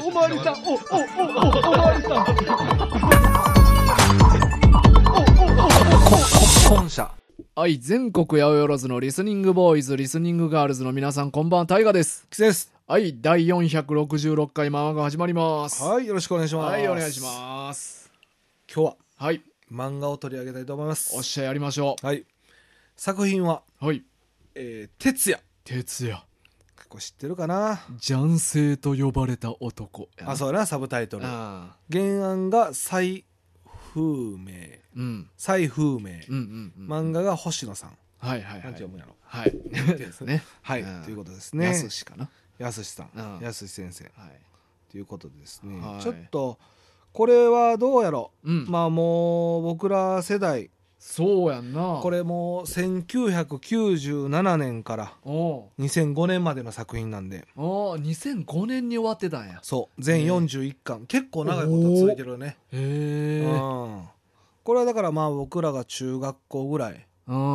おまわりさん、おまわりさん。 本社。 はい、全国八百万のリスニングボーイズ、リスニングガールズの皆さん、こんばんは、タイガです。 キセです。 はい、第466回漫画が始まります。 はい、よろしくお願いします。 はい、お願いします。 今日は、 はい、 漫画を取り上げたいと思います。 おっしゃ、やりましょう。はい。作品は、 はい、 徹夜。 徹夜。 結構知ってるかな。 雀聖と呼ばれた男。 あ、そうやな、サブタイトル。 あ原案が蔡風明。 うん。 蔡風明。漫画が星野さん。 はいはいはい。 なんて読むんやろ。 はい。ですね。 はい、ということですね。 やすしかな。 やすしさん。やすし先生。 はい。 ということでですね。 はい、 ちょっと、これはどうやろう。 うん、 まあもう、僕ら世代。 そうやんな。 これもう1997年から2005年までの作品なんで。 2005年に終わってたんや。 そう全41巻、結構長いこと続いてるよね。 へえ。 これはだからまあ僕らが中学校ぐらい。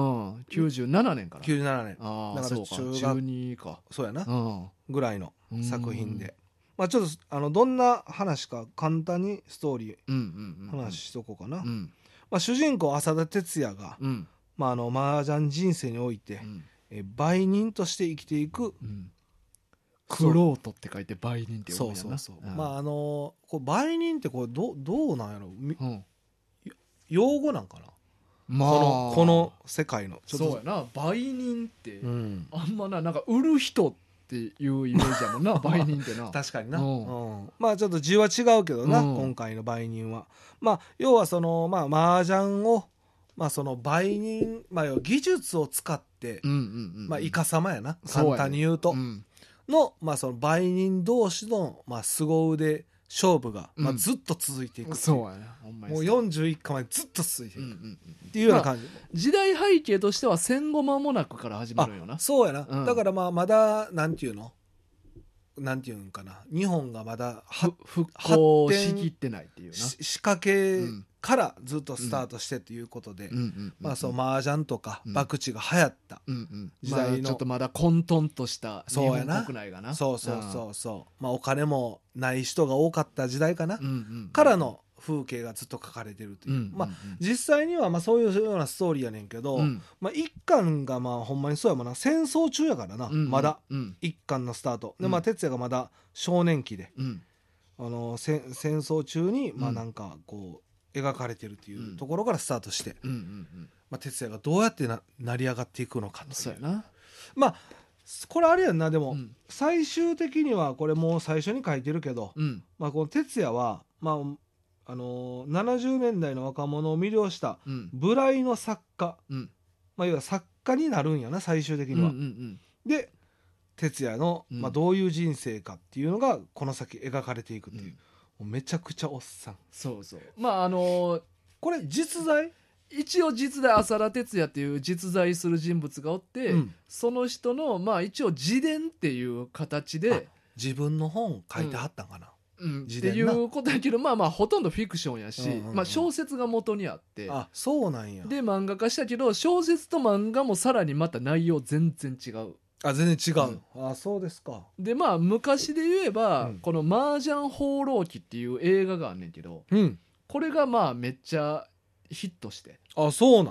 97年から 97年。 ああ、 だから中2か。 そうやな、ぐらいの作品で、まあちょっとどんな話か簡単にストーリー話しとこうかな。まあ、主人公浅田哲也が、まあ、麻雀人生において、売人として生きていく、 クロートって書いて売人って読むんやな。 そうまあこう売人ってこうどうなんやろ、用語なんかな、まあ、この世界のそうやな、売人って、あんまなんか売る人っていうイメージやもんな売人ってな。 確かにな、まあちょっと字は違うけどな、今回の売人はまあ要はまあ麻雀をまあその売人、まあ技術を使って、まあイカ様やな、簡単に言うとの、まあその売人同士のまあ凄腕勝負がまあずっと続いていく。 そうやな、 もう41巻までずっと続いていくっていうような感じ。 時代背景としては戦後間もなくから始まるよな。 そうやな。だからまあまだなんていうの、なんていうんかな、日本がまだ復興しきってないっていうな、 仕掛けからずっとスタートしてということで、まあそう麻雀とか博打が流行った時代のちょっとまだ混沌とした日本国内がな、 まあお金もない人が多かった時代かな、からの風景がずっと書かれてるという、まあ実際にはまあそういうようなストーリーやねんけど、まあ一巻がまあほんまにそうやもんな、戦争中やからな、まだ一巻のスタートで、まあ哲也がまだ少年期で、戦争中にまあなんかこう描かれてるっていうところからスタートして、まあ哲也がどうやって成り上がっていくのかという。 そうやな。 まあこれあれやんな、でも最終的にはこれもう最初に書いてるけど、まあこの哲也はまあ70年代の若者を魅了した無頼の作家、まあ、要は作家になるんやな最終的には。で哲也の、まあ、どういう人生かっていうのがこの先描かれていくっていう、もうめちゃくちゃおっさん。 そうまあこれ実在、 一応実在浅田哲也っていう実在する人物がおって、その人のまあ一応自伝っていう形で自分の本書いてはったんかな、 っていうことやけど、まあまあほとんどフィクションやし、まあ小説が元にあって、 そうなんや。 で漫画化したけど小説と漫画もさらにまた内容全然違う。 全然違う、そうですか。 でまあ昔で言えば、この「麻雀放浪記」っていう映画があんねんけど、これがまあめっちゃヒットして。 そうなん、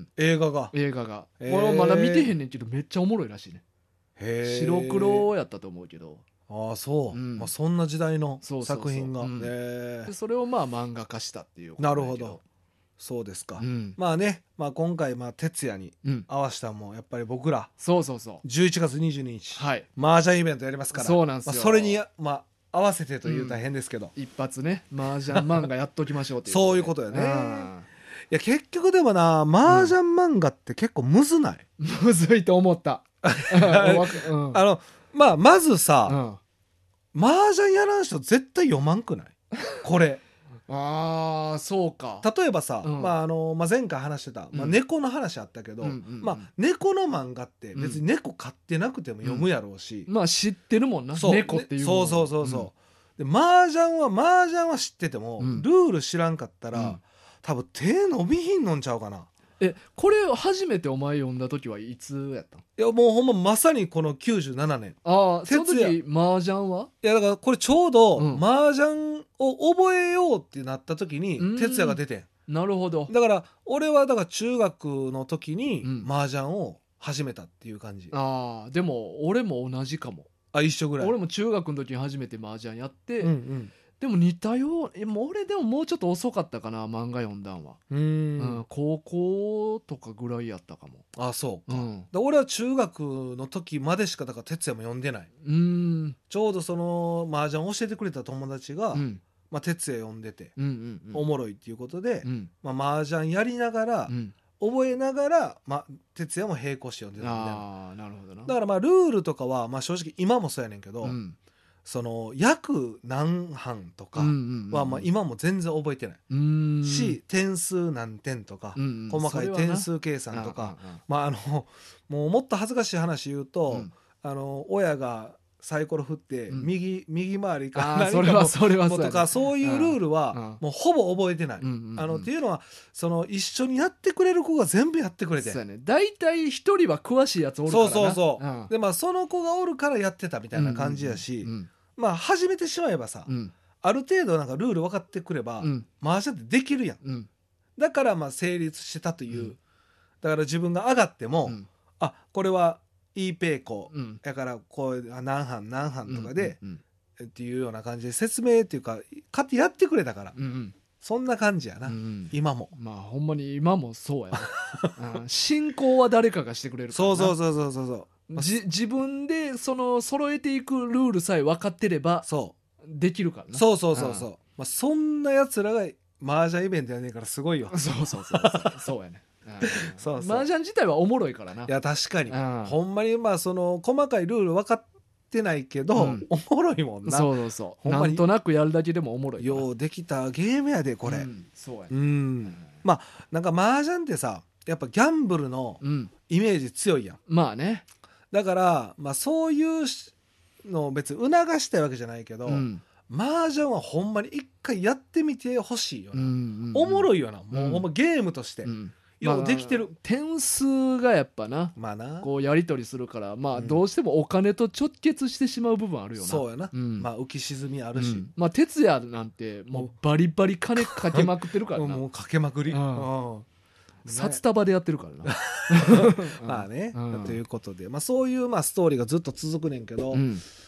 映画が俺まだ見てへんねんけどめっちゃおもろいらしいね。白黒やったと思うけど。 そう、まあ、そんな時代の作品が、 でそれをまあ漫画化したっていうこと。 なるほど、そうですか。まあね、まあ、今回哲也に合わせたもやっぱり僕ら11月22日麻雀イベントやりますから、 そうなんですよ。 それにまあ合わせてという大変ですけど、 一発ね麻雀漫画やっときましょうっていうそういうことよね。いや結局でもな麻雀漫画って結構むずない？ むずいと思った。 まあまずさ、麻雀やらん人絶対読まんくない？これそうか。 例えばさ、まあ前回話してた、猫の話あったけど、まあ猫の漫画って別に猫飼ってなくても読むやろうし、 まあ知ってるもんな、猫っていう。 で麻雀は知ってても、ルール知らんかったら多分手伸びひんのんちゃうかな。 これを初めてお前読んだ時はいつやったん？ いやもうほんままさにこの97年。 ああ、その時麻雀は？ いやだからこれちょうど麻雀を覚えようってなった時に哲也が出てん。 なるほど。 だから俺はだから中学の時に麻雀を始めたっていう感じ。 ああ、でも俺も同じかも。 あ、一緒ぐらい。 俺も中学の時に初めて麻雀やって、でも似たよう、俺でももうちょっと遅かったかな、漫画読んだんは。高校とかぐらいやったかも。 あ、そうか。俺は中学の時までしかだから哲也も読んでない。ちょうどその麻雀を教えてくれた友達が、哲也読んでて、おもろいっていうことで、麻雀やりながら、覚えながら、哲也も並行して読んでたみたいな。 なるほどな。 だからルールとかは、正直今もそうやねんけど、その約何班とかは今も全然覚えてないし、点数何点とか、細かい点数計算とか、もうもっと恥ずかしい話言うと、親がサイコロ振って右回りか何かもとか、そういうルールはもうほぼ覚えてない。っていうのはその一緒にやってくれる子が全部やってくれて、 だいたい一人は詳しいやつおるからな。 そうでその子がおるからやってたみたいな感じやし、始めてしまえばさ、ある程度なんかルール分かってくれば麻雀ってできるやん。だから成立してたという。だから自分が上がっても、あ、これはいいペイコやからこう何班とかでっていうような感じで説明っていうか勝手やってくれたから、そんな感じやな、今も。 ほんまに今もそうやな。進行は誰かがしてくれるからな。 そう自分で揃えていくルールさえ分かってればできるからな。 そんなやつらが麻雀イベントやねんからすごいよ。 そうやね。麻雀自体はおもろいからな。 いや確かに、ほんまにその細かいルール分かってないけど、おもろいもんな。 なんとなくやるだけでもおもろい。 ようできたゲームやでこれ。 そうやね。 なんか麻雀ってさ、やっぱギャンブルのイメージ強いやん。 まあね。だから、そういうのを別に促したいわけじゃないけど、麻雀はほんまに一回やってみてほしいよな。おもろいよな。もうほんまゲームとして。ようできてる。 点数がやっぱな、こうやり取りするから、どうしてもお金と直結してしまう部分あるよな。 そうやな。浮き沈みあるし。 哲也なんてもうバリバリ金かけまくってるからな。 もうかけまくり。 札束でやってるからな。ということで、そういうストーリーがずっと続くねんけど、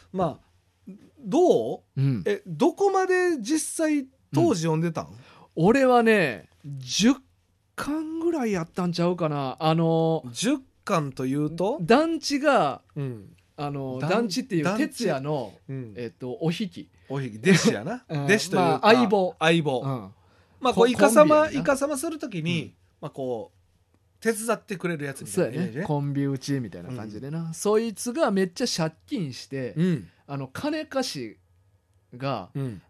どう？どこまで実際当時読んでたん？ 俺はね、10巻ぐらいやったんちゃうかな。 10巻というと団地が、団地っていう哲也のおひき弟子やな。弟子というか相棒。 こうイカサマするときにこう手伝ってくれるやつみたいなイメージね。 コンビ打ちみたいな感じでな、そいつがめっちゃ借金して、金貸しが、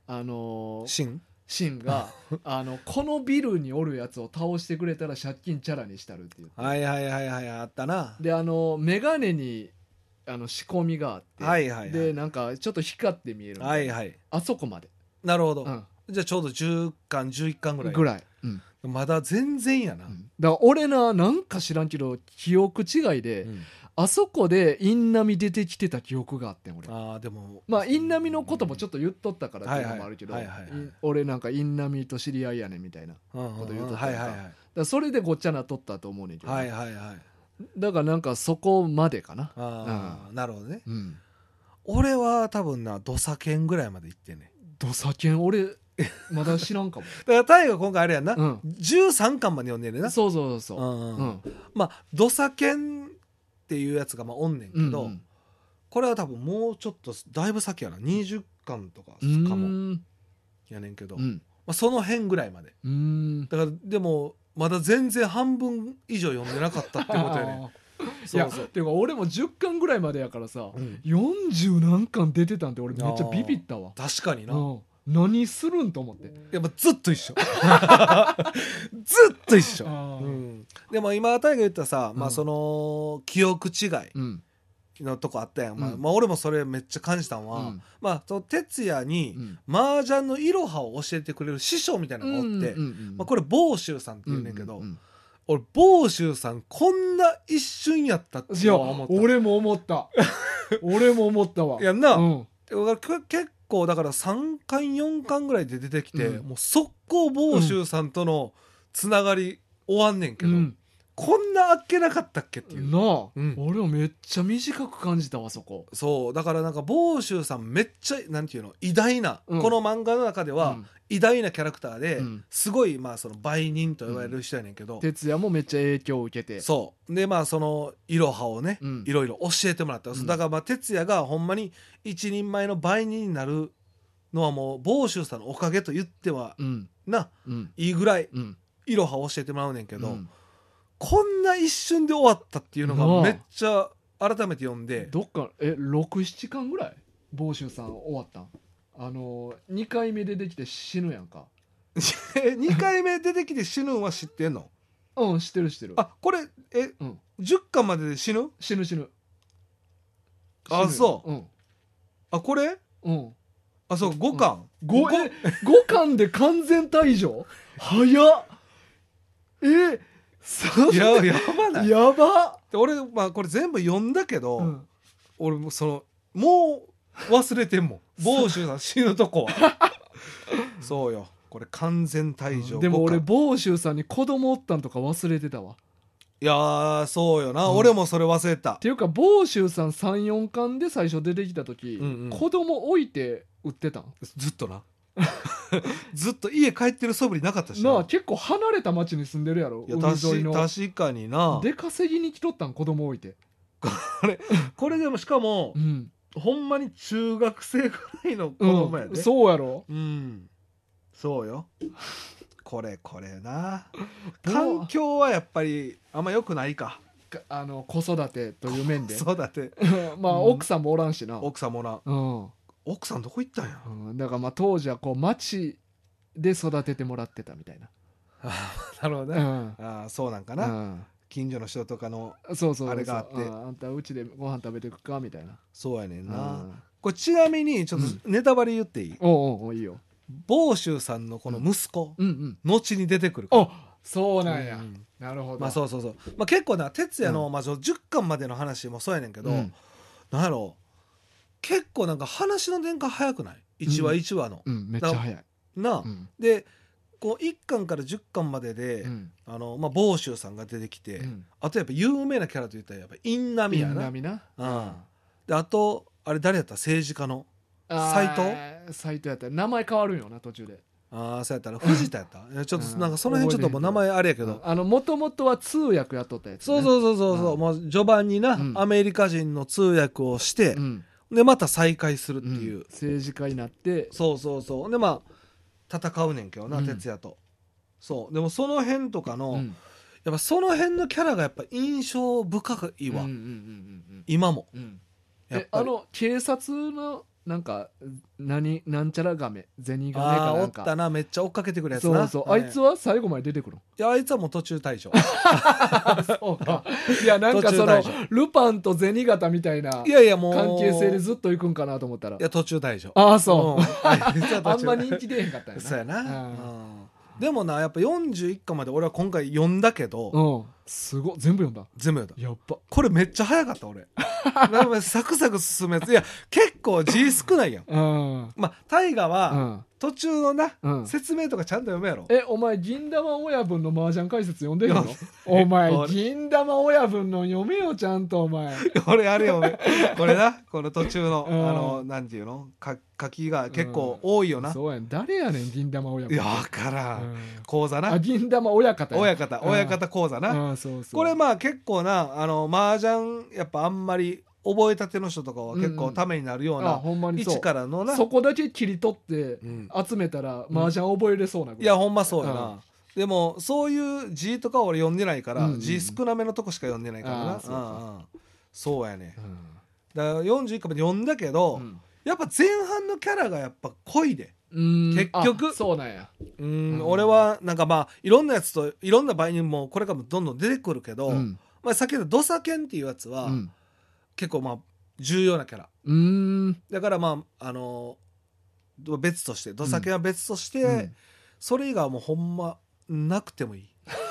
シンがこのビルにおるやつを倒してくれたら借金チャラにしたるっていう。 あったな。 でメガネに仕込みがあって、でなんかちょっと光って見えるみたいな、あそこまで。 なるほど、じゃあちょうど10巻11巻ぐらい、まだ全然やな。だから俺なんか知らんけど記憶違いで、あそこでインナミ出てきてた記憶があってん俺。 でもインナミのこともちょっと言っとったからっていうのもあるけど、俺なんかインナミと知り合いやねんみたいなこと言っとったから、だからそれでごっちゃなっとったと思うねんけど、だからなんかそこまでかな。 なるほどね。俺は多分な土佐犬ぐらいまで行ってね。 土佐犬俺まだ知らんかも。 だからタイが今回あれやんな、13巻まで読んでんねんな。 そう土佐犬っていうやつがおんねんけど、これは多分もうちょっとだいぶ先やな、20巻とかかもやねんけど、その辺ぐらいまで。だからでもまだ全然半分以上読んでなかったってことやねん。 いやていうか俺も10巻ぐらいまでやからさ、40何巻出てたんって俺めっちゃビビったわ。 確かにな。 何するんと思って。 やっぱずっと一緒。ずっと一緒。でも今タイが言ったさ、その記憶違いのとこあったやん。俺もそれめっちゃ感じたのは、その哲也に麻雀のいろはを教えてくれる師匠みたいなのがおって、これ房州さんって言うねんけど、 俺房州さんこんな一瞬やったって思った。 俺も思った俺も思ったわ。 いやな、結構だから3巻4巻ぐらいで出てきて、もう速攻房州さんとのつながり終わんねんけど、こんなあっけなかったっけっていうなあ、俺もめっちゃ短く感じたわそこ。 そうだからなんか房州さんめっちゃなんていうの偉大な、この漫画の中では、偉大なキャラクターで、すごいまあその売人と言われる人やねんけど、 哲也もめっちゃ影響を受けて、 そうでまあそのいろはをね、いろいろ教えてもらった、だからまあ哲也がほんまに一人前の売人になるのはもう房州さんのおかげと言っては、いいぐらい、いろはを教えてもらうねんけど、こんな一瞬で終わったっていうのがめっちゃ改めて読んで、 どっか6,7巻ぐらい房州さん終わったん。2回目出てきて死ぬやんか 2回目出てきて死ぬんは知ってんの？ うん、知ってる知ってる。 あ、これ10巻までで死ぬ？ 死ぬ。 あ、そう。あ、これ？あ、そう、5巻。 5巻で完全退場？早っ。 やばない？ やば。 俺まあこれ全部読んだけど、俺ももう忘れてんもん房州さん死ぬとこはそうよ、これ完全退場。 でも俺房州さんに子供おったんとか忘れてたわ。 いやーそうよな、俺もそれ忘れた。 っていうか房州さん 3,4 巻で最初出てきた時、子供置いて売ってたんずっとなずっと家帰ってる素振りなかったしな。 結構離れた町に住んでるやろ。 いや海沿いの確かにな。 で稼ぎに来とったん子供置いてこれでもしかも、ほんまに中学生ぐらいの子供やで、 そうやろ。 そうよこれな環境はやっぱりあんま良くないか、 子育てという面で子育てまあ奥さんもおらんしな。 奥さんもおらん、奥さんどこ行ったんや、 だからまあ当時はこう町で育ててもらってたみたいななるほどね、そうなんかな、近所の人とかのあれがあって、 あんたうちでご飯食べてくかみたいな。 そうやねんな。これちなみにちょっとネタバレ言っていい？ おいいよ。 房州さんのこの息子、後に出てくるから。 そうなんや、なるほど。 まあそう、まあ、結構な哲也の、まあ、10巻までの話もそうやねんけど、なんやろ結構なんか話の展開早くない？ 1 話1話の、 めっちゃ早いな、でこう1巻から10巻までで、まあ、房州さんが出てきて、あとやっぱ有名なキャラといったらやっぱインナミやな。であとあれ誰やった？政治家の斎藤やった。名前変わるんよな途中で。 そうやったら藤田やったちょっとなんかその辺ちょっともう名前あれやけど、 もともとは通訳やっとったやつ、ね、 そう、もう序盤にな、アメリカ人の通訳をして、でまた再会するっていう、 政治家になって、 そうでまあ戦うねんけどな、哲也と。そうでもその辺とかの、やっぱその辺のキャラがやっぱ印象深いわ、今も、 やっぱり警察のなんかなんちゃらガメゼニガメかなんかおったな、めっちゃ追っかけてくるやつな。 そう、あいつは最後まで出てくる。 いやあいつはもう途中退場そうか。いやなんかそのルパンと銭形みたいな関係性でずっと行くんかなと思ったら、 いや途中退場。 そう、あんま人気出へんかったんやな。 そうやな、でもなやっぱ41巻まで俺は今回読んだけど、 すごい全部読んだ。やっぱこれめっちゃ早かった俺なんかサクサク進むやつ。いや結構字少ないやん、まあ大河は、途中のな、説明とかちゃんと読めやろ。 お前銀玉親分の麻雀解説読んでるの？お前銀玉親分の読めよちゃんと。お前俺あれよこれな、この途中のなんていうの書きが結構多いよな。 そうやん。誰やねん銀玉親分。 いやわからん、講座な。 銀玉親方講座な。これまあ結構な麻雀やっぱあんまり覚えたての人とかは結構ためになるような位置からのな、 そこだけ切り取って集めたら麻雀覚えれそうなぐらい。 いやほんまそうやな。でもそういう字とか俺読んでないから、字少なめのとこしか読んでないからな。そうやね。だから41巻まで読んだけど、やっぱ前半のキャラがやっぱ濃いで、結局。 そうなんや。 俺はなんかまあいろんなやつといろんな場合にもこれからもどんどん出てくるけど、まあ、さっき言った土佐犬っていうやつは、結構まあ重要なキャラだからまあ別として土佐犬は別として、それ以外はもうほんまなくてもいい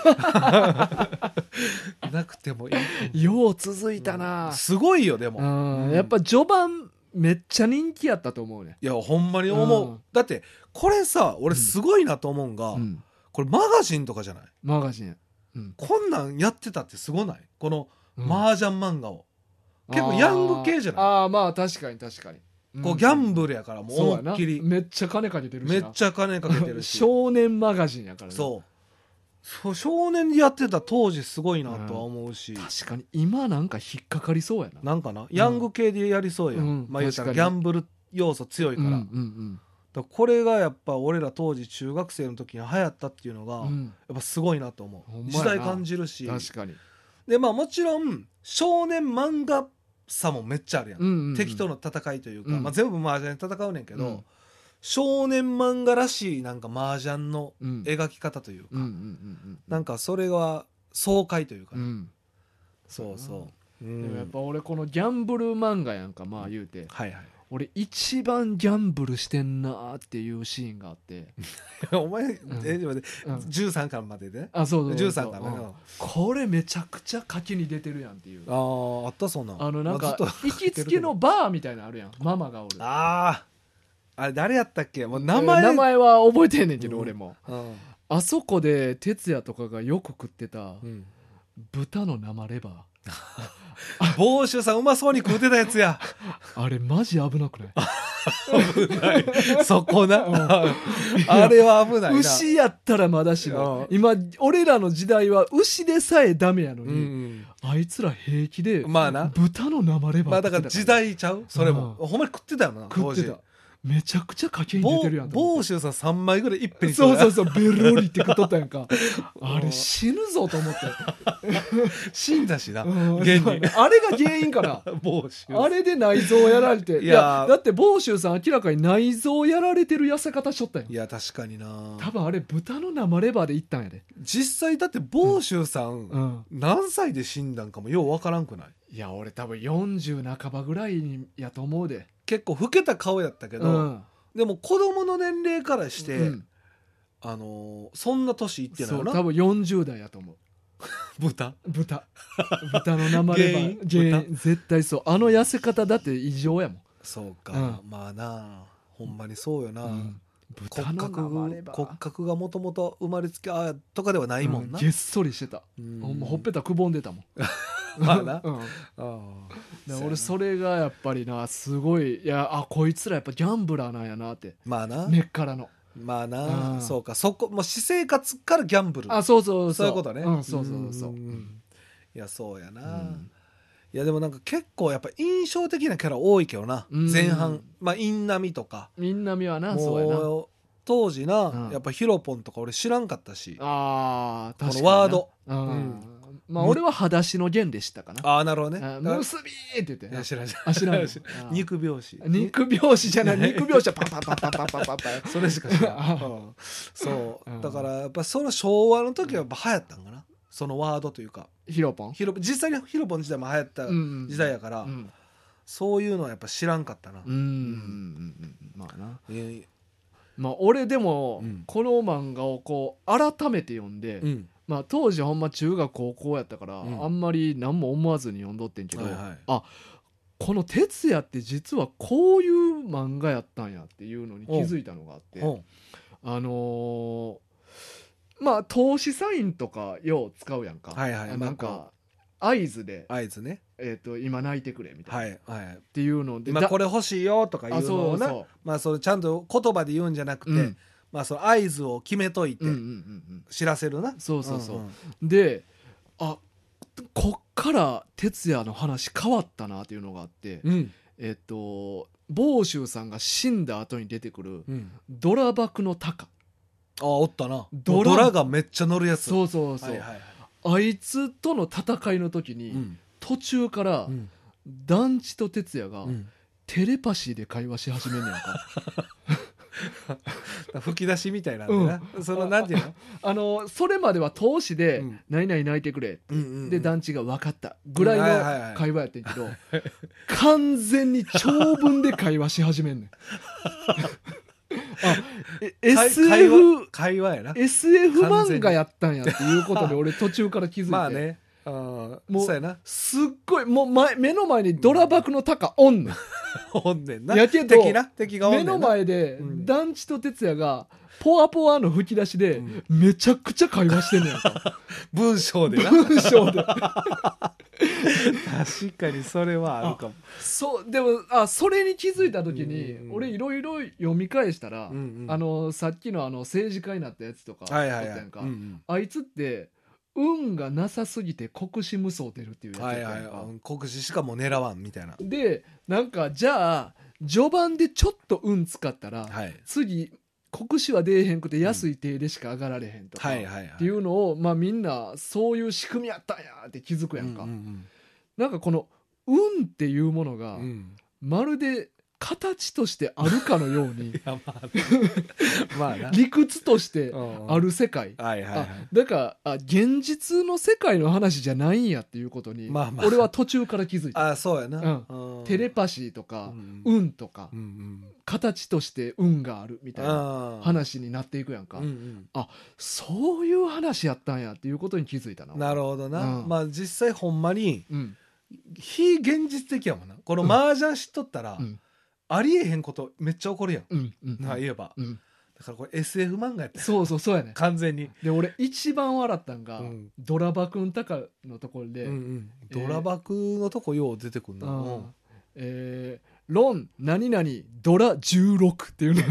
なくてもいい。 よう続いたな、 すごいよでも、 やっぱ序盤めっちゃ人気やったと思うね。 いやほんまに思う、だってこれさ俺すごいなと思うんが、これマガジンとかじゃない、 マガジン、 こんなんやってたってすごない、この麻雀漫画を、結構ヤング系じゃない。 ああまあ確かに、 こうギャンブルやからもう思いっきりめっちゃ金かけてるしな、 めっちゃ金かけてるし少年マガジンやからね。 そう少年でやってた当時すごいなとは思うし、 確かに今なんか引っかかりそうやな。 なんかな、ヤング系でやりそうやん、まあ言うたらギャンブル要素強いから、だからこれがやっぱ俺ら当時中学生の時に流行ったっていうのが、やっぱすごいなと思う。時代感じるし、 確かに。 でまあもちろん少年漫画さもめっちゃあるやん、敵との戦いというか、まあ、全部麻雀で戦うねんけど、少年漫画らしいなんか麻雀の描き方というか、なんかそれは爽快というか、そうそう、 でもやっぱ俺このギャンブル漫画やんか、まあ言うて、俺一番ギャンブルしてんなっていうシーンがあってお前、13巻までで、 そう 13巻ね、 これめちゃくちゃ書きに出てるやんっていう、 あったそんな、 なんか行きつけのバーみたいなのあるやん、ママがおる、 あれ誰やったっけ、もう名前は覚えてんねんけど、俺もあそこで哲也とかがよく食ってた豚の生レバー帽子さんうまそうに食うてたやつやあれマジ危なくない？ 危ないそこな、あれは危ないな。 牛やったらまだしも、今俺らの時代は牛でさえダメやのに、あいつら平気で豚の生レバー、 まあだから時代ちゃう、それもほんまに食ってたよな、 食ってた。めちゃくちゃ賭けに出てるやん。 帽子さん3枚ぐらいいっぺんにそうベロリって食っとったやんかあれ死ぬぞと思って死んだしな、 現にあれが原因かなあれで内臓やられて、いやだって房州さん明らかに内臓やられてる痩せ方しとったよ。 いや確かにな、 多分あれ豚の生レバーでいったんやで実際。だって房州さん、何歳で死んだんかもようわからんくない？ いや俺多分40半ばぐらいにやと思うで。 結構老けた顔やったけど、でも子供の年齢からして、そんな年いってないな。 そう多分40代やと思う豚の生レバー絶対そう。あの痩せ方だって異常やもん。 そうか、まあな、ほんまにそうよな、 豚の生レバー、 骨格がもともと生まれつきとかではないもんな、 げっそりしてた、ほっぺたくぼんでたもんまあな、 俺それがやっぱりなすごい、いやこいつらやっぱギャンブラーなんやなって、 まあな、 根っからの、 まあな、そうか、そこもう私生活からギャンブル、 そういうことね、 そういやそうやな、いやでもなんか結構やっぱ印象的なキャラ多いけどな、前半、まあインナミとか、 インナミはな、そうやな、 当時な、やっぱヒロポンとか俺知らんかったし、 確かにこのワード、 まあ俺は裸足の弦でしたかな。 なるほどね。 結びーって言って。 知らん肉拍子。 肉拍子じゃない、肉拍子はパンパンパンパンパンパンパンパン。 それしか知らん。そう。だからやっぱその昭和の時はやっぱ流行ったんかな。そのワードというか。 ヒロポン。 実際にヒロポン自体も流行った時代やから、そういうのはやっぱ知らんかったな。 まあな。まあ俺でもこの漫画をこう改めて読んで。まあ、当時ほんま中学高校やったから、あんまり何も思わずに読んどってんけど、この哲也って実はこういう漫画やったんやっていうのに気づいたのがあって、まあ投資サインとかよう使うやんか、なんか合図でね、 今泣いてくれみたいな、っていうので今これ欲しいよとかいうのをな、まあそれちゃんと言葉で言うんじゃなくて、まあその合図を決めといて知らせるな。 そうで、こっから哲也の話変わったなっていうのがあって、房州さんが死んだ後に出てくるドラバクのタカ、 おったな、ドラがめっちゃ乗るやつ。 そうあいつとの戦いの時に、途中から団地と哲也がテレパシーで会話し始めんねやんか吹き出しみたいなんでな、そのなんていうのそれまでは投資で「何々泣いてくれ」で団地が「分かった」ぐらいの会話やってんけど、完全に長文で会話し始めんねん SF 会話やな。 SF 漫画やったんやっていうことで俺途中から気づいてまあね、 もうそうやな。 すっごいもう目の前にドラバクのタカおんねん、 おんねんな。 やけど敵がおんねんな。 目の前で団地と哲也がポワポワの吹き出しでめちゃくちゃ会話してんねんか文章でな。 文章で確かにそれはあるかも。 そうでもそれに気づいた時に、俺いろいろ読み返したら、さっきの政治家になったやつとかあったやんか、あいつって運がなさすぎて国士無双出るっていうやつやったやんか、 国士しかもう狙わんみたいな。 でなんかじゃあ序盤でちょっと運使ったら、次国士は出えへんくて安い手でしか上がられへんとかっていうのを、まあみんなそういう仕組みやったんやって気づくやんか、なんかこの運っていうものが、まるで形としてあるかのようにまあな理屈としてある世界、だから現実の世界の話じゃないんやっていうことに、俺は途中から気づいた。 そうやな、 テレパシーとか、運とか、形として運があるみたいな話になっていくやんか、そういう話やったんやっていうことに気づいたな。 なるほどな、まあ実際ほんまに、非現実的やもんな。この麻雀知っとったら、ありえへんことめっちゃ起こるやん、言えば、だからこれ SF 漫画やったよ。 そうやね完全に。 で俺一番笑ったんが、ドラバクンタカのところで、 ドラバクのとこよう出てくるな、 ロン何々ドラ16っていうの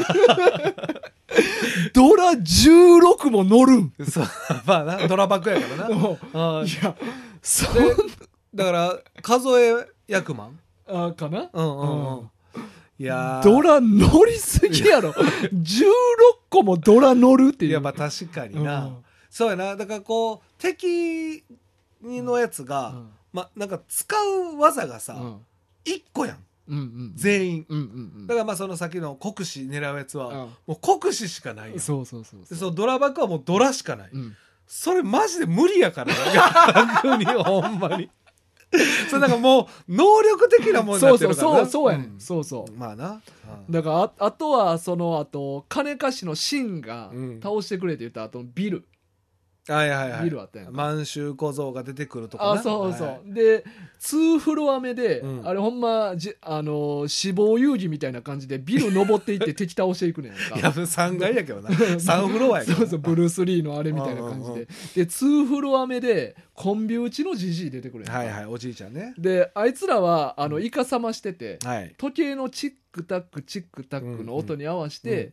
ドラ16も乗るんまあな、ドラバクやからな。いやだから数え役満かな、 いやドラ乗りすぎやろ16個もドラ乗るっていう。 いやまあ確かにな、そうやな。だからこう敵のやつが、なんか使う技がさ、1個やん、全員、だからまあその先の国士狙うやつは、もう国士しかないやん。 そうドラバクはもうドラしかない、それマジで無理やから逆にほんまにそうだからもう能力的なもんになってるからな。 そうやねん、 まあな、 だからあとはそのあと金貸しのシンが倒してくれって言った後のビル、ビルあったやんか、 満州小僧が出てくるとかな。 で2フロア目で、あれほんま死亡遊戯みたいな感じでビル登っていって敵倒していくねんか。 いや3階やけどな3フロアやけどブルース・リーのあれみたいな感じで、で2フロア目でコンビ打ちのジジイ出てくるやんか。 おじいちゃんね。 であいつらはイカサマしてて、時計のチックタックチックタックの音に合わせて、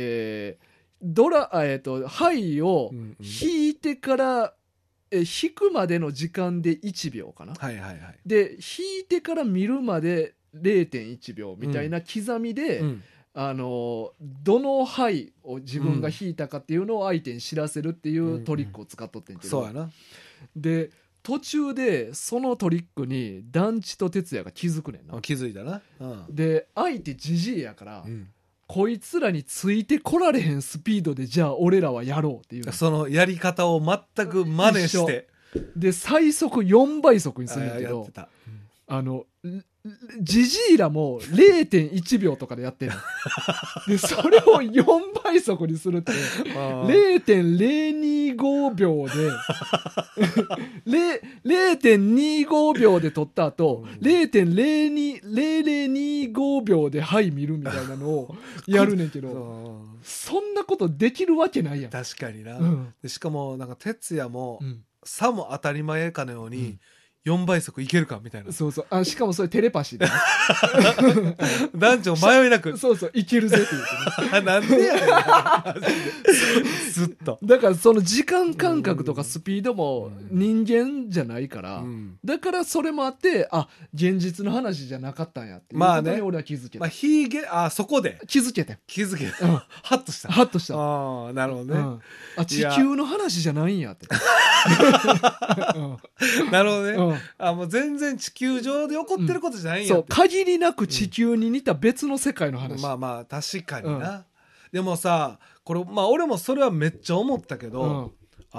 牌を引いてから引くまでの時間で1秒かな、で引いてから見るまで 0.1 秒みたいな刻みで、どの牌を自分が引いたかっていうのを相手に知らせるっていうトリックを使っとってんけど、 そうやな。 で途中でそのトリックに団地と哲也が気づくねんな。 気づいたな、 で相手ジジイやから、こいつらについてこられへんスピードでじゃあ俺らはやろうっていう、 そのやり方を全く真似してで最速4倍速にするんだけど、ジジイらも 0.1 秒とかでやってるでそれを4倍速にするって 0.025 秒で0.25 秒で撮った後 0.0025 秒ではい見るみたいなのをやるねんけどそんなことできるわけないやん。 確かにな、でしかもなんか哲也も、さも当たり前かのように、4倍速いけるかみたいな。 しかもそれテレパシーで、ね、 団長迷いなくいけるぜって言って、ね、 なんでやねんずっとだからその時間感覚とかスピードも人間じゃないから、だからそれもあって現実の話じゃなかったんやっていうことに俺は気づけた、 そこで気づけた、 ハッとしたなるほどね、 地球の話じゃないんやってなるほどね、もう全然地球上で起こってることじゃないんやって、 限りなく地球に似た別の世界の話、 まあ確かにな、でもさこれ俺もそれはめっちゃ思ったけど、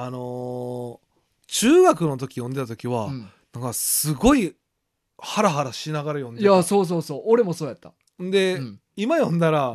中学の時読んでた時は、なんかすごいハラハラしながら読んでた。 いやそう俺もそうやったで、今読んだら、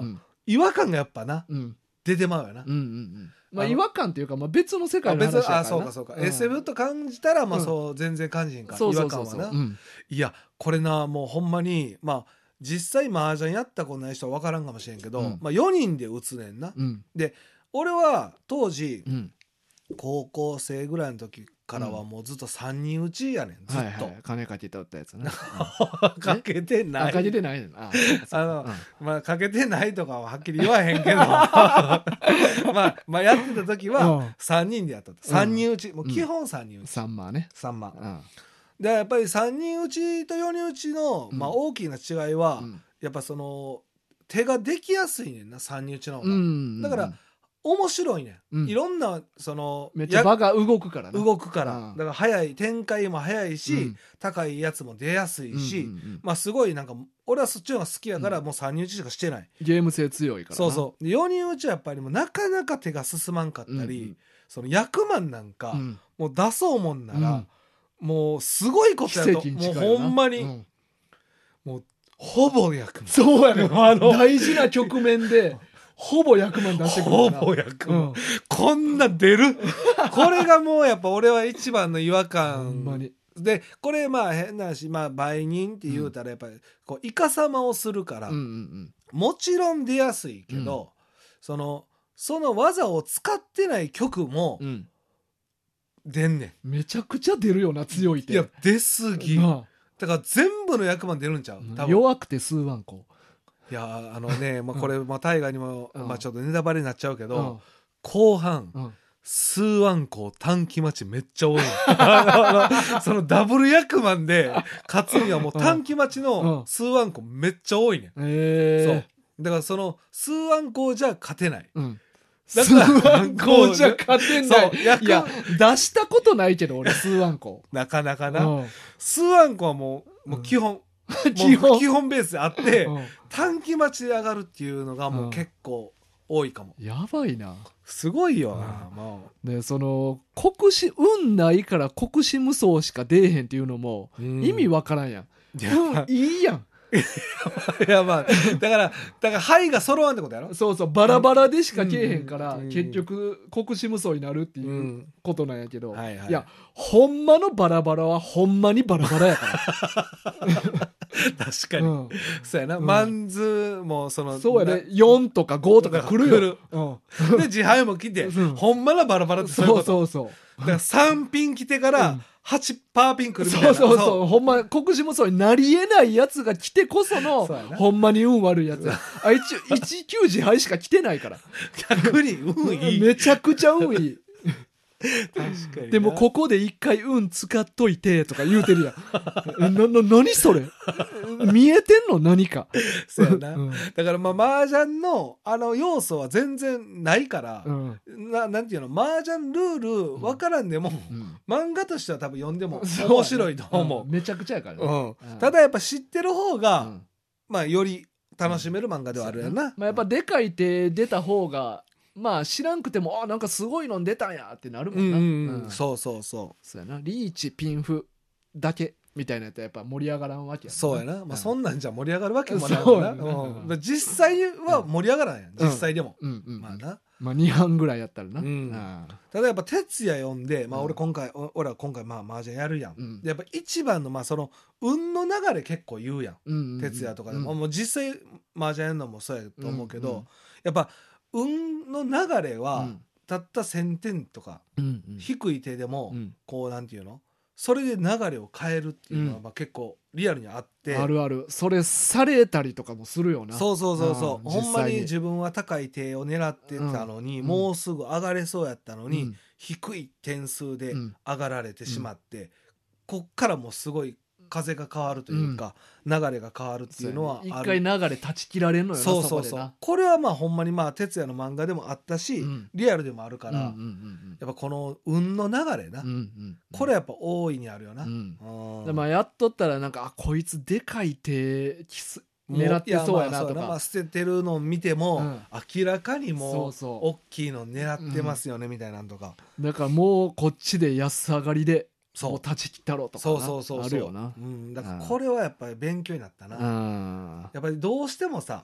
違和感がやっぱな、 うん、 出てまうよな。 まあ違和感っていうか、まあ、別の世界の話やからな。 そうかそうか、SF と感じたらまあそう、全然感じへんか、違和感はな。いやこれな、もうほんまにまあ実際麻雀やったことない人は分からんかもしれんけど、まあ4人で打つねんな。で俺は当時、高校生ぐらいの時からはもうずっと3人打ちやねん、ずっと、 金かけておったやつな。 かけてない、 かけてないねん。 まあかけてないとかははっきり言わへんけどまあやってた時は3人でやったと、3人打ち、もう基本3人打ち、 3万ね、 3万で、やっぱり3人打ちと4人打ちのまあ大きな違いは、やっぱその手ができやすいねんな、3人打ちの方が。だから面白いねん、いろんなそのめっちゃ場が動くからな、 動くから、だから早い展開も早いし、高いやつも出やすいし、まあすごいなんか俺はそっちの方が好きやから、もう3人打ちしかしてない、 ゲーム性強いからな。 そうそう。4人打ちはやっぱりもうなかなか手が進まんかったり、その役満なんか、もう出そうもんなら、もうすごいことやと、もうほんまに、もうほぼ役満、 そうやね大事な局面でほぼ役満出してくるほぼ役満、こんな出るこれがもうやっぱ俺は一番の違和感。ほんまに。でこれまあ変な話、まあ売人って言うたらやっぱりこうイカサマをするから、もちろん出やすいけど、その技を使ってない曲も出んねん。 めちゃくちゃ出るよな、強い手。 いや出すぎ、だから全部の役満出るんちゃう、多分弱くて数万個。 いやまあこれまあ大河にもまあちょっとネタバレになっちゃうけど、後半数万個短期待ちめっちゃ多いそのダブル役満で勝つにはもう短期待ちの数万個めっちゃ多いねん。そうだからその数万個じゃ勝てない、 数万個じゃ勝てない。いや出したことないけど俺数万個なかなかな、数万個はもう基本基本ベースであって、短期待ちで上がるっていうのがもう結構多いかも。 やばいな、 すごいよな、 でその国士運ないから国士無双しか出えへんっていうのも意味わからんやん。いいやんいやまあだから牌が揃わんってことやろ。 そうそう、バラバラでしかけえへんから、結局国士無双になるっていうことなんやけど、いやほんまのバラバラはほんまにバラバラやから確かに、そうやな、マンズもそうやね、4とか5とか来るよ、 で自敗も来て、ほんまのバラバラってそういうこと。そうだから3ピン来てから8パーピン来るみたいな、 そうほんま国士無双になりえないやつが来てこそのほんまに運悪いやつや。あいつ19自敗しか来てないから逆に運いい、 めちゃくちゃ運いい確かに。 でもここで一回運使っといてとか言うてるやん何それ見えてんの何か。 そうやな、だからまあ麻雀の要素は全然ないから、なんていうの、麻雀ルール分からんでも、漫画としては多分読んでも面白いと思う、 めちゃくちゃやからね、 ただやっぱ知ってる方が、まあより楽しめる漫画ではあるやな、 まあ、やっぱでかい手出た方がまあ知らんくてもなんかすごいの出たんやってなるもんな、 そうそうやな、リーチピンフだけみたいなやつはやっぱ盛り上がらんわけやな。 そうやな、まあそんなんじゃ盛り上がるわけもないもんな、実際は盛り上がらんやん、実際でも、まあな、 まあ2半ぐらいやったらな、 ただやっぱ哲也読んで、まあ俺は今回まあ麻雀やるやん、やっぱ一番のまあその運の流れ結構言うやん、哲也とかでも、もう実際麻雀やるのもそうやと思うけど、やっぱ運の流れはたった1000点とか低い手でもこうなんていうの、それで流れを変えるっていうのはまあ結構リアルにあって、 あるある、それされたりとかもするよな。 そうほんまに自分は高い手を狙ってたのに、もうすぐ上がれそうやったのに、低い点数で上がられてしまって、こっからもうすごい風が変わるというか、流れが変わるっていうのはある。 一回流れ断ち切られんのよな。 そうこれはまあほんまにまあ哲也の漫画でもあったし、リアルでもあるから、やっぱこの運の流れな、これやっぱ大いにあるよな。 まあやっとったらなんかこいつでかい手狙ってそうやなとか、 捨ててるのを見ても、明らかにもう大きいの狙ってますよねみたいなんとか、 だからもうこっちで安上がりでもう断ち切ったろうとかそうあるよな。 だからこれはやっぱり勉強になったな。やっぱりどうしてもさ、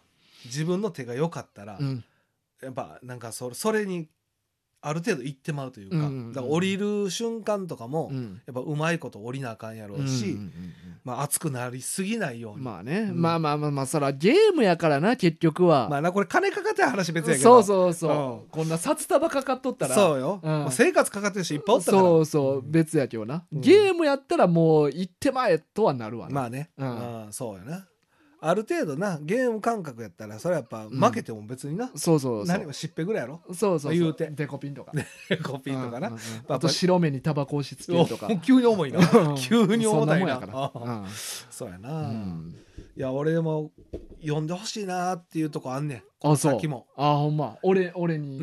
自分の手が良かったら、やっぱなんかそれにある程度行ってまうというか、だから降りる瞬間とかも、やっぱうまいこと降りなあかんやろうし、まあ熱くなりすぎないように。 まあね、まあそらゲームやからな結局は。 まあな、これ金かかってる話別やけど。 そう、こんな札束かかっとったら。 そうよ。生活かかってるしいっぱいおったから。 そう別やけどな。ゲームやったらもう行ってまえとはなるわな。 まあね、そうやな。ある程度なゲーム感覚やったらそれやっぱ負けても別にな、何もしっぺぐらいやろ、言うてデコピンとかデコピンとかな、 あと白目にタバコ押し付けるとか急に重いな急に重たいな、そうやな、いや俺も読んでほしいなっていうとこあんねん。さっきもほんま俺に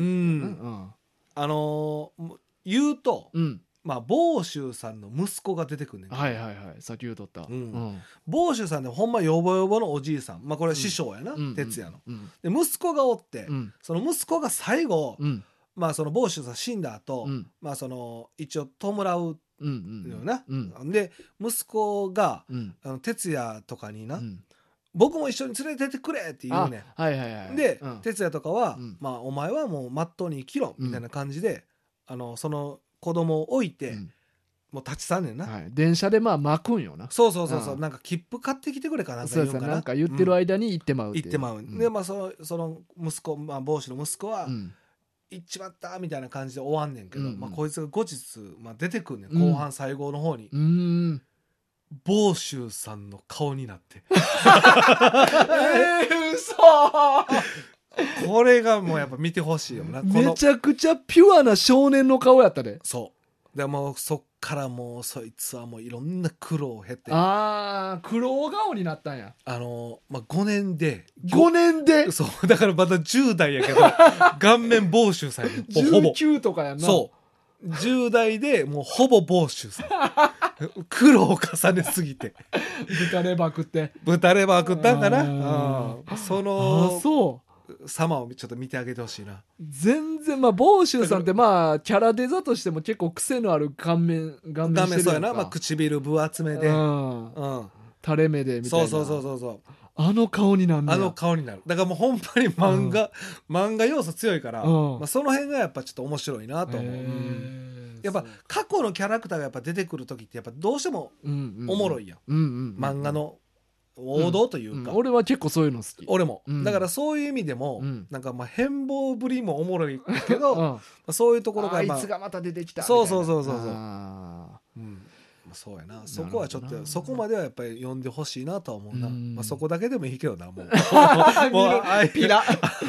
言うと、まあ房州さんの息子が出てくるねん。 さっき言うとった、 房州さんでほんまヨボヨボのおじいさん、まあこれ師匠やな、哲也の、で息子がおって、その息子が最後、まあその房州さん死んだ後、まあその一応弔うよな、で息子が哲也とかにな、僕も一緒に連れてってくれって言うねん。で哲也とかは、まあお前はもうまっとうに生きろみたいな感じで、その子供を置いて、もう立ち去んねんな、 電車でまあ巻くんよな。 そうなんか切符買ってきてくれかなんか言うんかな、 なんか言ってる間に行ってまうでまあその息子、まあ房州の息子は、行っちまったみたいな感じで終わんねんけど、まあこいつが後日、まあ、出てくんねん、後半最後の方に、房州さんの顔になって嘘これがもうやっぱ見てほしいよな。 めちゃくちゃピュアな少年の顔やったで。 そうでもそっからもうそいつはもういろんな苦労を経て、 苦労顔になったんや。 まあ、5年でそうだからまだ10代やけど顔面房州さんにほぼ19とかやな。 そう10代でもうほぼ房州さん苦労を重ねすぎて豚レバー食ったんかな、そのそう様をちょっと見てあげてほしいな。 全然まあ房州さんってまあキャラデザとしても結構癖のある顔面してるやんか。 そうやな、まあ、唇分厚めで、 垂れ目でみたいな。 そうあの顔になる。 だからもうほんまに漫画要素強いから、まあ、その辺がやっぱちょっと面白いなと思う。やっぱ過去のキャラクターがやっぱ出てくる時ってやっぱどうしてもおもろいやん、漫画の王道というか、 俺は結構そういうの好き。 俺も、だからそういう意味でも、なんかまあ変貌ぶりもおもろいけど、そういうところがあいつがまた出てきたみたいな。そうそうやな。そこはちょっとそこまではやっぱり読んでほしいなとは思うな。まあそこだけでもいいけどな、もうピラ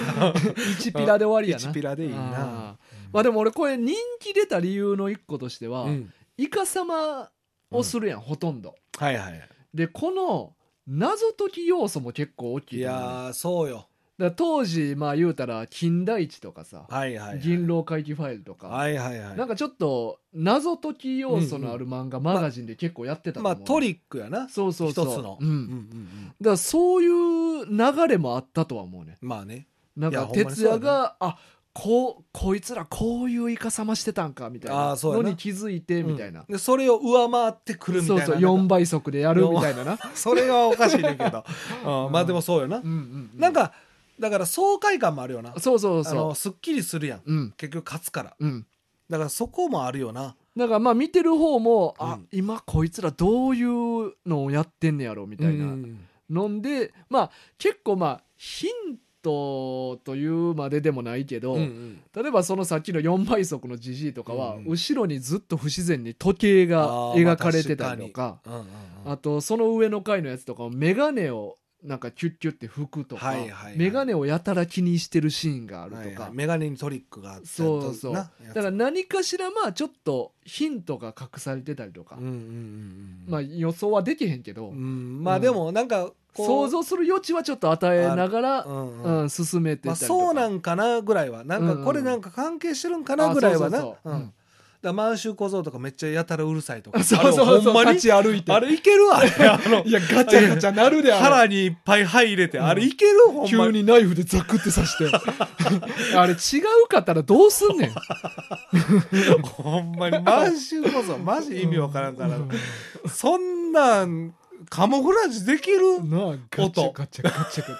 1ピラで終わりやな。 1ピラでいいな。 まあでも俺これ人気出た理由の一個としては、イカサマをするやん、ほとんど。でこの謎解き要素も結構大きい。 いやそうよ。 だ当時まあ言うたら金田一とかさ、銀狼回帰ファイルとか、なんかちょっと謎解き要素のある漫画、マガジンで結構やってたと思う。 まあトリックやな。 そう一つの。 だからそういう流れもあったとは思うね。 まあね。 なんか哲也がこいつらこういうイカサマしてたんかみたいなのに気づいてみたいな、 でそれを上回ってくるみたいな、 4倍速でやるみたいななそれはおかしいねんけどまあでもそうよな、なんかだから爽快感もあるよな。そうすっきりするやん、結局勝つから、だからそこもあるよな。 だからまあ見てる方も、今こいつらどういうのをやってんねやろみたいなのんで、まあ結構まあヒントというまででもないけど、例えばそのさっきの4倍速のジジイとかは、後ろにずっと不自然に時計が描かれてたりとか、あとその上の回のやつとかメガネをなんかキュッキュッて拭くとか、メガネをやたら気にしてるシーンがあるとか、 メガネにトリックがあって、 そうだから何かしらまあちょっとヒントが隠されてたりとか、まあ予想はできへんけど、 まあでもなんか想像する余地はちょっと与えながら進めてたりとか、 そうなんかなぐらいは、なんかこれなんか関係してるんかなぐらいはな。だ満州小僧とかめっちゃやたらうるさいとか、 ほんまに立ち歩いて、 あれいけるわ。いやガチャガチャなるで、 腹にいっぱい入れて、あれいける。ほんま急にナイフでザクって刺してあれ違うかったらどうすんねんほんまに満州小僧マジ意味わからんからそんなんカモフラージュできるなあ、ガチャガチャガチャガチャ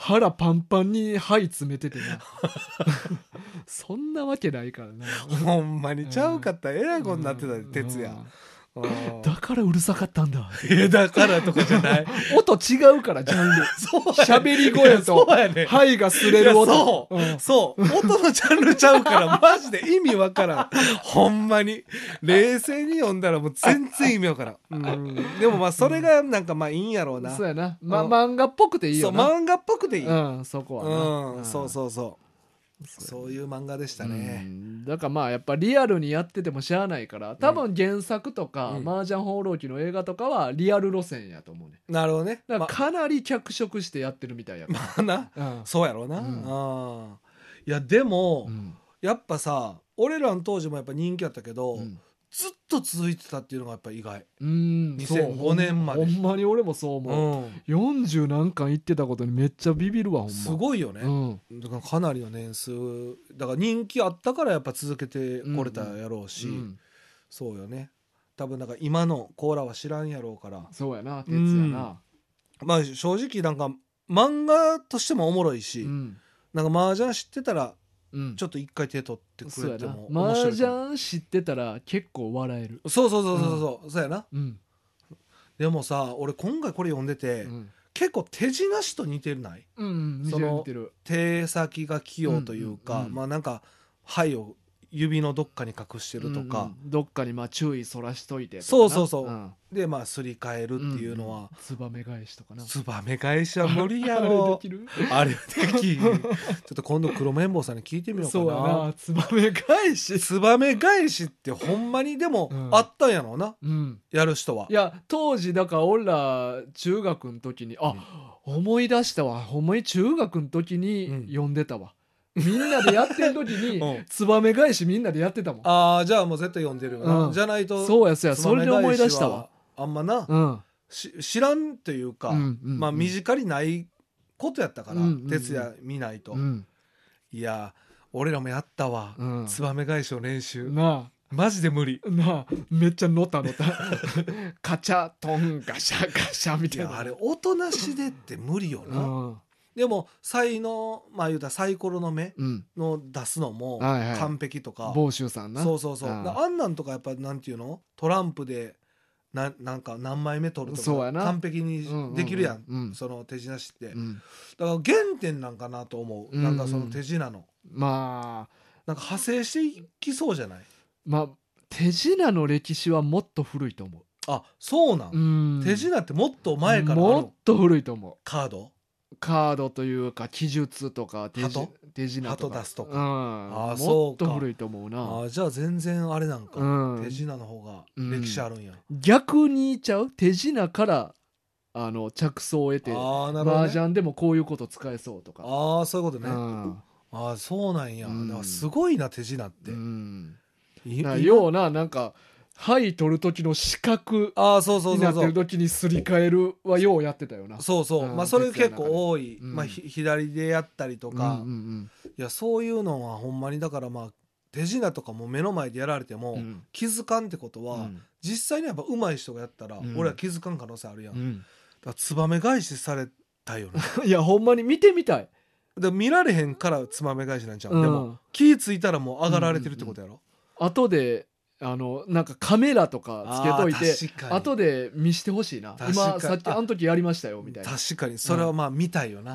腹パンパンに灰詰めててなそんなわけないからなほんまにちゃうかったらえらいことになってたで哲也だからうるさかったんだだからとかじゃない音違うからジャンル喋り声と肺が擦れる音そう音のジャンルちゃうからマジで意味わからんほんまに冷静に読んだらもう全然意味わからんでもまあそれがなんかまあいいんやろうなそうやな漫画っぽくていいよな漫画っぽくていいそこはなそういう漫画でしたねだからまあやっぱリアルにやっててもしゃあないから多分原作とか麻雀放浪記の映画とかはリアル路線やと思うね。 なるほどね。 だからかなり脚色してやってるみたいやから。 まあなそうやろうな。いやでもやっぱさ俺らの当時もやっぱ人気やったけどずっと続いてたっていうのがやっぱ意外。2005年まで。 ほんまに俺もそう思う。40何巻いってたことにめっちゃビビるわほんま。 すごいよね。だからかなりの年数だから人気あったからやっぱ続けてこれたやろうし、そうよね。多分なんか今のコーラは知らんやろうから。 そうやな、鉄やな。 まあ正直なんか漫画としてもおもろいし、なんか麻雀知ってたら。ちょっと一回手取ってくれても面白い。 麻雀知ってたら結構笑える。 そうやな。でもさ俺今回これ読んでて結構手品師と似てるない？その手先が器用というかまあなんか牌を指のどっかに隠してるとかどっかにまあ注意そらしといてそうでまあすり替えるっていうのはツバメ返しとかな。 ツバメ返しは無理やろあれできちょっと今度黒綿棒さんに聞いてみようかな。 そうやなツバメ返しってほんまにでもあったんやろうなやる人は。 いや当時だから俺ら中学の時に思い出したわほんまに中学の時に読んでたわ。みんなでやってる時にツバメ返しみんなでやってたもん。 ああじゃあもう絶対読んでるよな。じゃないとそうやそれで思い出したわ。 あんまな知らんというかまあ身近にないことやったから徹夜見ないと。いや俺らもやったわツバメ返しの練習なあマジで無理なあめっちゃのたカチャトンガシャガシャみたいな。 あれ音なしでって無理よな。でも才能まあ言うたらサイコロの目の出すのも完璧とか房州さんなそうあんなんとかやっぱなんていうのトランプでなんか何枚目取るとか完璧にできるやんその手品師ってだから原点なんかなと思うなんかその手品のまあなんか派生していきそうじゃない？ まあ手品の歴史はもっと古いと思う。 あそうなん手品ってもっと前からあるもっと古いと思う。 カードというか記述とか手品とか鳩出すとかもっと古いと思うな。 じゃあ全然あれなんか手品の方が歴史あるんや。 逆に言っちゃう手品から着想を得て麻雀でもこういうこと使えそうとかそういうことね。そうなんや。だからすごいな手品ってようななんか牌取る時の四角になってる時にすり替えるはようやってたよな。 まあそれ結構多いまあ左でやったりとかいやそういうのはほんまにだからまあ手品とかも目の前でやられても気づかんってことは実際にやっぱ上手い人がやったら俺は気づかん可能性あるやん。だからツバメ返しされたよね。 いやほんまに見てみたい。 で見られへんからツバメ返しなんちゃう。でも気ついたらもう上がられてるってことやろ。 後でなんかカメラとかつけといて後で見してほしいな。今さっき時やりましたよみたいな。 確かにそれはまあ見たいよな。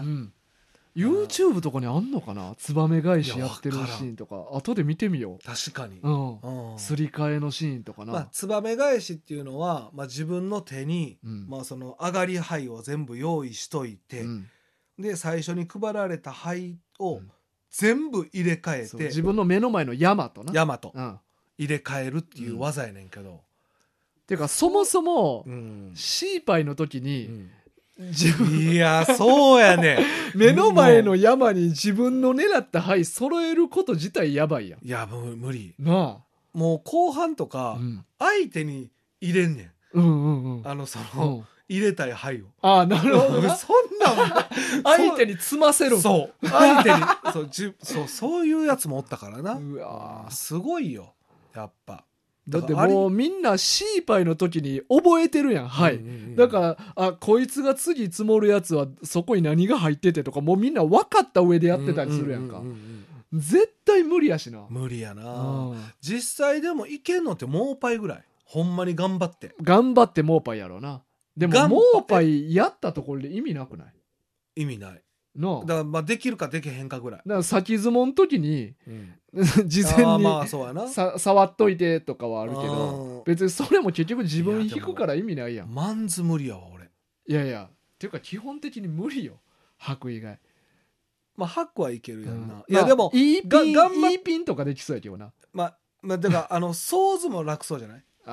YouTube とかにあんのかなツバメ返しやってるシーンとか後で見てみよう。 確かにすり替えのシーンとかな。 ツバメ返しっていうのは自分の手にまあその上がり牌を全部用意しといてで最初に配られた牌を全部入れ替えて自分の目の前の山と入れ替えるっていう技やねんけど、 ていうかそもそもシーパイの時にいやそうやね目の前の山に自分の狙った牌揃えること自体やばいやん。 いやもう無理なあ。 もう後半とか相手に入れんねんその入れたい牌を。 なるほどな。 そんなん相手に積ませる。 そう相手にそういうやつもおったからな。うわすごいよやっぱ。 だってもうみんなシーパイの時に覚えてるやん。はい、だからこいつが次積もるやつはそこに何が入っててとかもうみんな分かった上でやってたりするやんか。絶対無理やしな。 無理やな。実際でもいけんのってモーパイぐらい。ほんまに頑張ってモーパイやろうな。でもモーパイやったところで意味なくない？ 意味ないの。 だからまあできるかできへんかぐらい。 だから先相撲の時に、事前にまあそうやな、 触っといてとかはあるけど、別にそれも結局自分引くから意味ないやん。 マンズ無理やわ俺。 いやいやっていうか基本的に無理よ、吐く以外。 まあ吐くはいけるやんな。いやでもいいピンとかできそうやけどな。 まあだからソーズも楽そうじゃない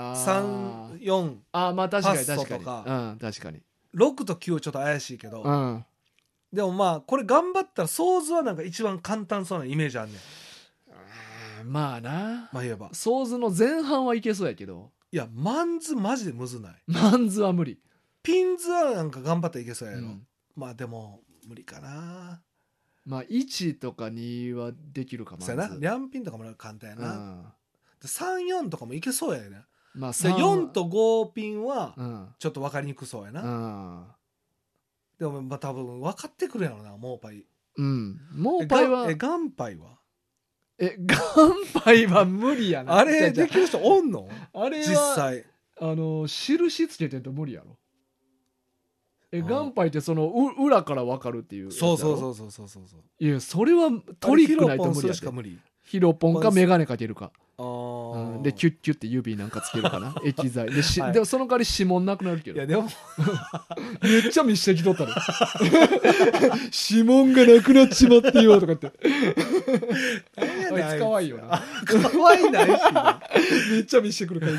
？3、4 まあ確かに確かに 6と9ちょっと怪しいけど、でもまあこれ頑張ったらソーズはなんか一番簡単そうなイメージあんねん。まあな、 まあ言えばソーズの前半はいけそうやけど、 いやマンズマジでむずない？ マンズは無理。 ピンズはなんか頑張ったらいけそうやろ、まあでも無理かな。 まあ1とか2はできるかも。 そうやな、リャンピンとかも簡単やな、3、4とかもいけそうやな。 まあ 4と5ピンはちょっと分かりにくそうやな、でもまあ多分分かってくるやろなモーパイ。 モーパイはガンパイはガンパイは無理やな。 あれできる人おんの？ あれは実際印つけてんと無理やろ。ガンパイってその裏から分かるっていうやつやろ。 そういやそれはトリックないと無理やで。ヒロポンかメガネかけるか、でキュッキュッて指なんかつけるかな液剤ででもその代わり指紋なくなるけど。 いやでもめっちゃ見してきとったね指紋がなくなっちまってよとかってあいつ可愛いよな。 可愛いないしめっちゃ見してくるから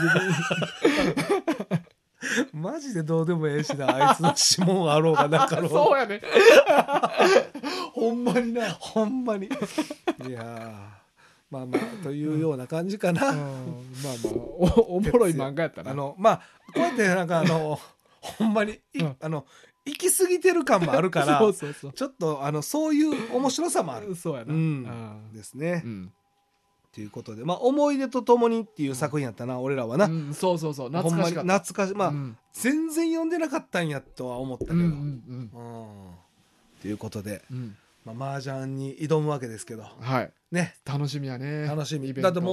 マジでどうでもええしな、あいつの指紋あろうがなかろうがそうやねほんまにな、 ほんまにいやまあというような感じかな、まあおもろい漫画やったな。 まあこうやってなんかほんまに行き過ぎてる感もあるからちょっとそういう面白さもある。 そうやな、 ですね、ということで、まあ思い出とともにっていう作品やったな、俺らはな、 そう懐かしかった。 懐かしい、まあ全然読んでなかったんやとは思ったけど、ということで、麻雀に挑むわけですけど、ね、 楽しみやね。 楽しみ。だってもう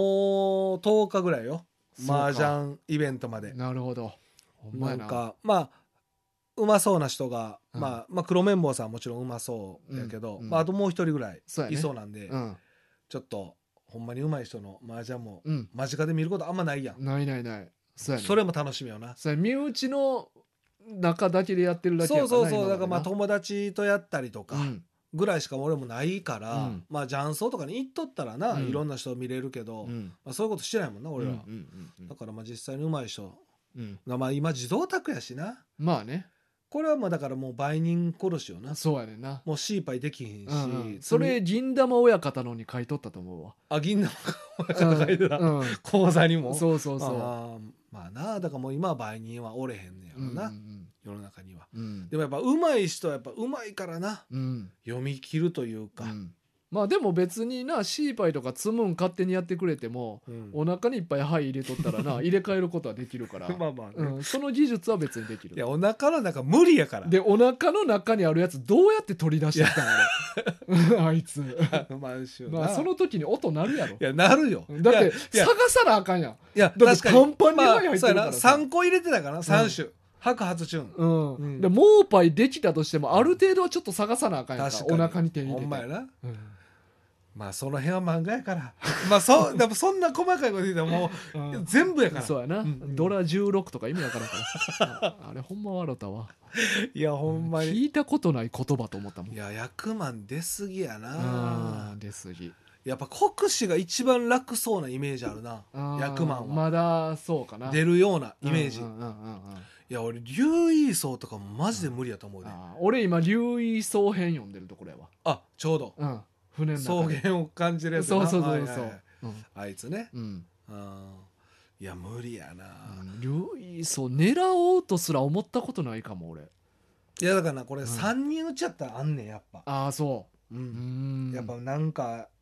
10日ぐらいよ、麻雀イベントまで。 なるほど。 なんかまあうまそうな人が、まあ黒綿棒さんはもちろんうまそうやけど、あともう一人ぐらいいそうなんで、ちょっとほんまにうまい人の麻雀も間近で見ることあんまないやん。 ない。 それも楽しみよな。 身内の中だけでやってるだけやから。 そうだからまあ友達とやったりとかぐらいしか俺もないから、まあ雀荘とかに行っとったらな、いろんな人見れるけど、そういうことしてないもんな俺ら。だからまあ実際にうまい人がまあ今自動卓やしな。 まあね、 これはまあだからもう売人殺しよな。 そうやねんな。 もうシーパイできひんし、 それ銀玉親方のに買い取ったと思うわ。 銀玉親方書いてた、口座にも。 そうまあな、だからもう今は売人はおれへんねやろな、世の中には。でもやっぱ上手い人はやっぱ上手いからな、読み切るというか、まあでも別にな、シーパイとか積むん勝手にやってくれても、お腹にいっぱい灰入れとったらな入れ替えることはできるからその技術は別にできる。 いやお腹の中無理やから。 でお腹の中にあるやつどうやって取り出してきたのあいつまあその時に音鳴るやろ。 いや鳴るよ。 だって探さなあかんやん。いやだってパンパンに灰入ってるからさ、3個入れてたかな、3種白髪チュン、 でモーパイできたとしてもある程度はちょっと探さなあかんやんか。お腹に手入れて。 ほんまやな、まあその辺は漫画やからまあでもそんな細かいこと言うてももう全部やから。 そうやな、ドラ16とか意味わからんからあれほんま笑ったわ。 いやほんまに聞いたことない言葉と思ったもん。 いや役満出過ぎやな。 出過ぎ。 やっぱ国士が一番楽そうなイメージあるな、役満は。 まだそうかな、 出るようなイメージ。いや俺竜衣荘とかもマジで無理やと思うで。 俺今竜衣荘編読んでるところやわ。 あちょうど船の中で草原を感じるやつな。 そうあいつね、いや無理やな。 竜衣荘狙おうとすら思ったことないかも俺。 いやだからなこれ3人打ちやったらあんねんやっぱ。 そう、 やっぱなんか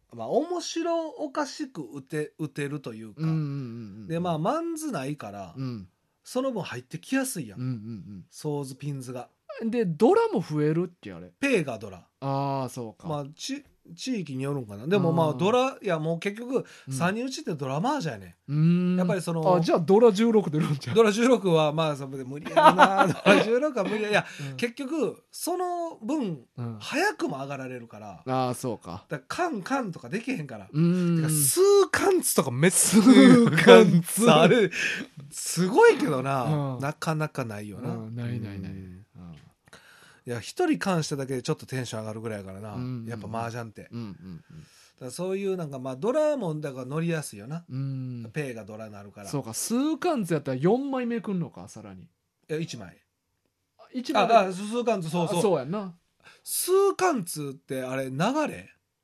まあ面白おかしく打てるというか、でまあマンズないから、その分入ってきやすいやん、ソーズピンズが。 でドラも増えるっけあれ。 ペイがドラ。 ああそうか。 まあ地域によるんかな。でもまあドラ、いやもう結局3人うちってドラマージャーやね、やっぱりそのじゃあドラ16出るんじゃん。 ドラ16はまあそれで無理やなドラ16は無理や。いや、結局その分、早くも上がられるから。 ああそうか。 だからカンとかできへんから。てか数カンツとかめっちゃ数カンツあれすごいけどな、なかなかないよな。 ない。 いや一人関しただけでちょっとテンション上がるぐらいやからな、やっぱ麻雀って、だからそういうなんかまあドラもだから乗りやすいよな、ペイがドラになるから。 そうか、数貫図やったら4枚目くんのか、さらに。 いや1枚 1枚数貫図。 そうやんな。 数貫図ってあれ流れ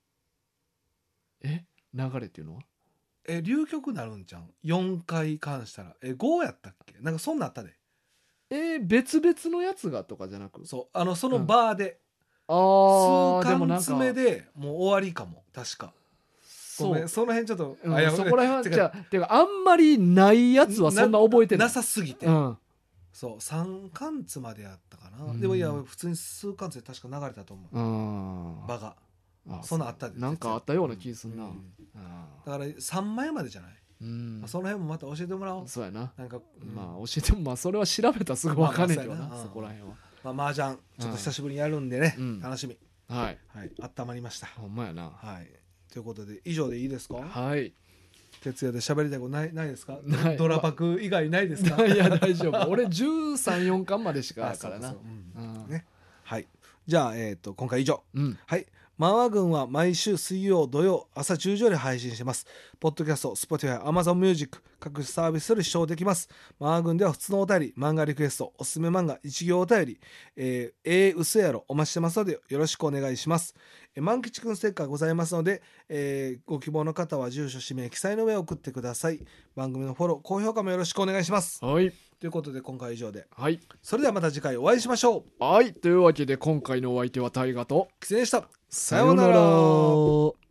流れっていうのは流曲なるんちゃう4回関したら5やったっけ、なんかそんなあったで。 別々のやつがとかじゃなく、 そうそのバーで、数貫詰めでもう終わりかも確か。ごめんその辺ちょっと、 そこら辺はじゃあてかあんまりないやつはそんな覚えてないなさすぎて、そう3貫通までやったかな、でもいや普通に数貫通で確か流れたと思う、場がそんなあったで、 なんかあったような気すんな、 だから3枚までじゃない、その辺もまた教えてもらおう。 そうやな、 なんか、 まあ教えてもまあそれは調べたらすぐ分かんねえけどな、そこら辺は。 まあ麻雀ちょっと久しぶりにやるんでね、楽しみ。 はい、 温まりました。 ほんまやな。 はい、ということで以上でいいですか。 はい。 徹夜で喋りたいことないですか。ドラパク以外ないですか。 いや大丈夫。俺13、4巻までしかやからな。 はい。じゃあ今回以上。はい。マンワ軍は毎週水曜土曜朝10時より配信してます。ポッドキャスト、Spotify、Amazon Music 各サービスより視聴できます。マンワ軍では普通のお便り、漫画リクエスト、おすすめ漫画一行お便り、嘘やろお待ちしてますのでよろしくお願いします。万吉くんステッカーございますので、ご希望の方は住所氏名記載の上送ってください。番組のフォロー高評価もよろしくお願いします。 はい。 ということで今回以上で、 はい。 それではまた次回お会いしましょう。 はい。というわけで今回のお相手は大河とキツネでした。 さようなら。